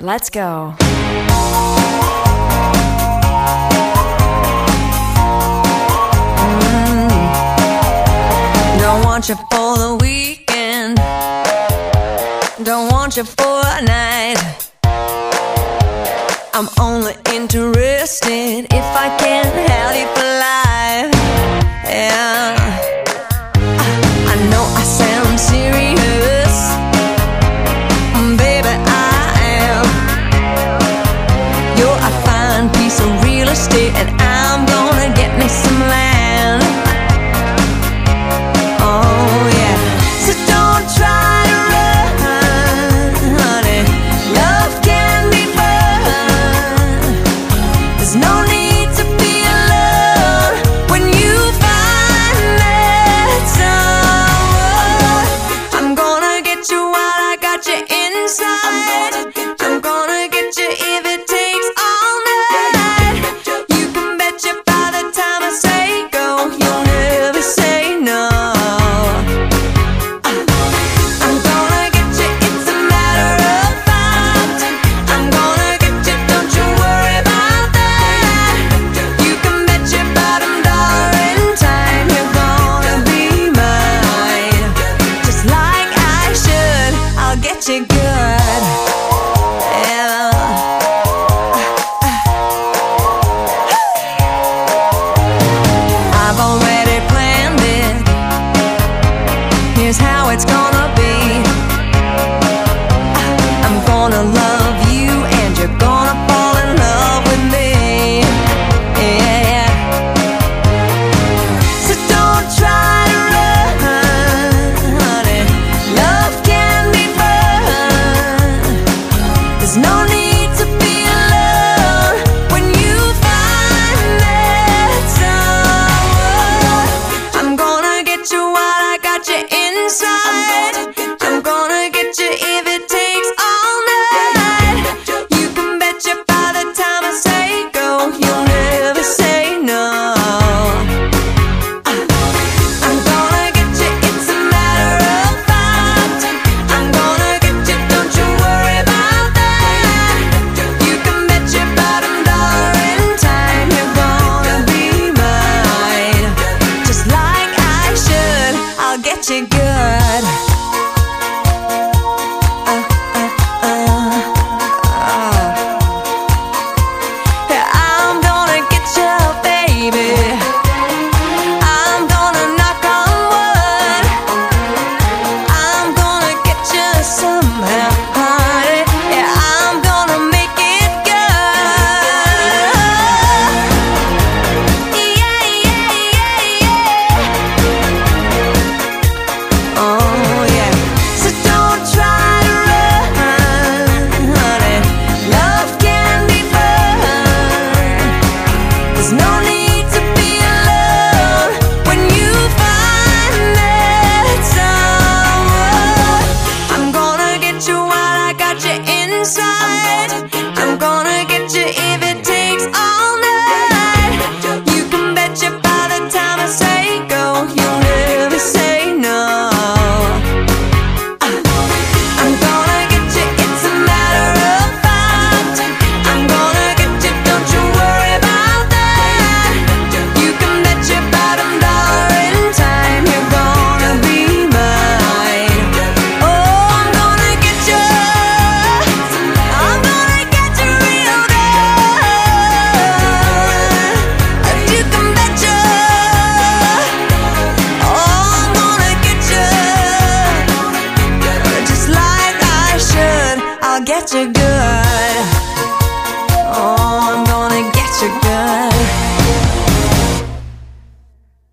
Let's go. Don't want you for the weekend, don't want you for a night. I'm only interested if I can have you for life. Yeah, I know I sound serious, baby, I am. You're a fine piece of real estate, and I'm gonna get me some land. Oh yeah, so don't try to run, honey. Love can be fun. There's no need to be alone when you find that someone. I'm gonna get you while I got you inside. I'm gonna get you if it takes all night. You can bet you by the time I say go, you'll never say no. I'm gonna get you, it's a matter of fact. I'm gonna get you, don't you worry about that. You can bet your bottom dollar in time you're gonna be mine. Just like I should, I'll get you good. Yeah. I've already planned it. Here's how it's gonna be. I'm gonna love you and you're gonna fall in love with me. Yeah. So don't try to run, honey. Love can be fun. There's no need to be alone when you find that someone. I'm gonna get you while I got you inside. I'm gonna get you if it takes all night. You can bet you by the time I say go, you'll never say no. I'm gonna get you, it's a matter of fact. I'm gonna get you, don't you worry about that. You can bet your bottom dollar in time you're gonna be mine. Just like I should, I'll get you good. I'm gonna get you, baby. I'm gonna knock on wood. I'm gonna get you somehow, honey. Yeah, I'm gonna make it good. Yeah, yeah, yeah, yeah. Oh yeah. So don't try to run, honey. Love can be fun. There's no need to be alone when you find that someone. I'm gonna get you while I got you inside. I'm gonna get you if it takes all night. You can bet you by the time I say go, you'll never say no. I'm gonna get you, it's a matter of fact. I'm gonna get you, don't you worry about that. You can bet your bottom dollar in time you're gonna be mine. Oh, I'm gonna get you, I'm gonna get you real good. You can bet you, oh, I'm gonna get you, just like I should, I'll get you good.